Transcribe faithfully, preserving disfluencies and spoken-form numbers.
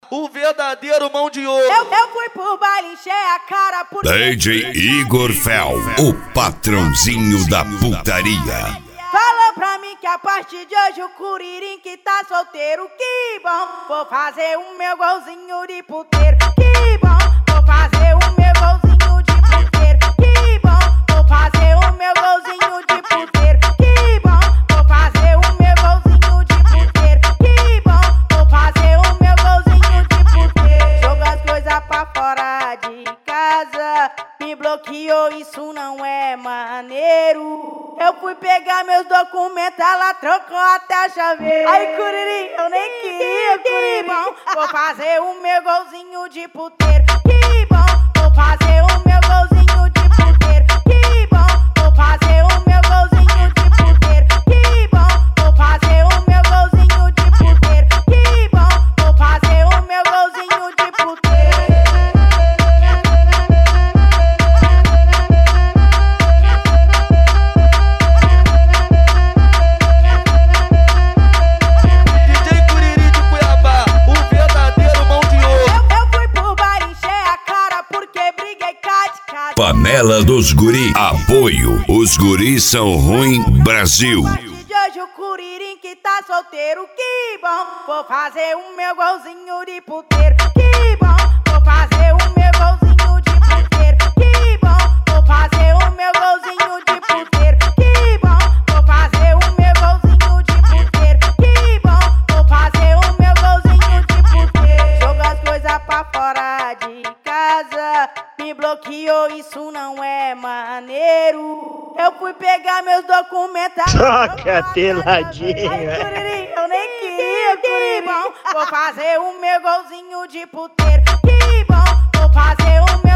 o verdadeiro mão de ouro. Eu, eu fui pro baile, encher a cara por D J Igor Fel, o patrãozinho da putaria. Falou pra mim que a partir de hoje o Curirim que tá solteiro, que bom. Vou fazer o meu golzinho de puteiro, que bom. Vou fazer o meu golzinho de puteiro, que bom. Vou fazer o meu golzinho de puteiro, que bom. Vou fazer o meu golzinho de puteiro, que bom. Vou fazer o meu golzinho de puteiro. Joga as coisas pra fora de casa, me bloqueou, isso não é maneiro. Eu fui pegar meus documentos, ela trocou até a chaveira. Aí, Curirim, eu nem queria, que bom. Vou fazer o meu golzinho de puteiro, que bom. Vou fazer o meu golzinho de puteiro, que bom. Vou fazer o meu golzinho de puteiro, que bom. Vou fazer o meu golzinho de puteiro, que bom. Vou fazer o meu golzinho de puteiro. Panela dos Guri, apoio, os guris são ruim, Brasil. A partir de hoje o Curirim que tá solteiro, que bom. Vou fazer o meu golzinho de puteiro, que bom. Vou fazer o meu golzinho de puteiro, que bom. Vou fazer o meu golzinho de puteiro, que bom. Vou fazer o meu golzinho de puteiro, que bom. Vou fazer o meu golzinho de puteiro. Joga as coisas pra fora de casa, me bloqueou, isso não é maneiro. Eu fui pegar meus documentos, toca teladinha. Aí, Curirim, eu nem queria, que bom. Vou fazer o meu golzinho de puteiro, que bom. Vou fazer o meu